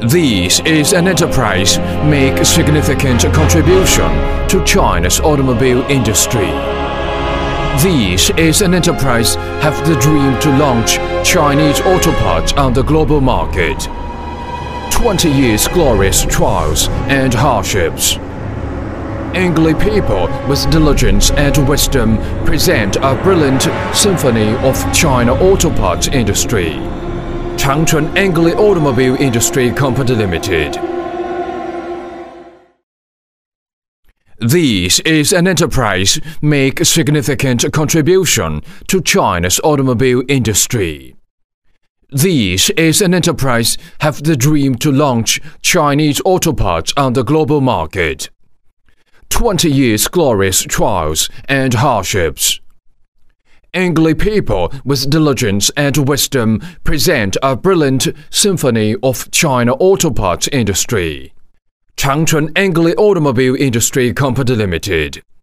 This is an enterprise make significant contribution to China's automobile industry. This is an enterprise have the dream to launch Chinese auto parts on the global market. 20 years glorious trials and hardships. Angry people with diligence and wisdom present a brilliant symphony of China auto parts industry. Changchun Angli Automobile Industry Company Limited. This is an enterprise make significant contribution to China's automobile industry. This is an enterprise have the dream to launch Chinese auto parts on the global market. 20 years glorious trials and hardships. Angry people with diligence and wisdom present a brilliant symphony of China auto parts industry. Changchun Angli Automobile Industry Company Limited.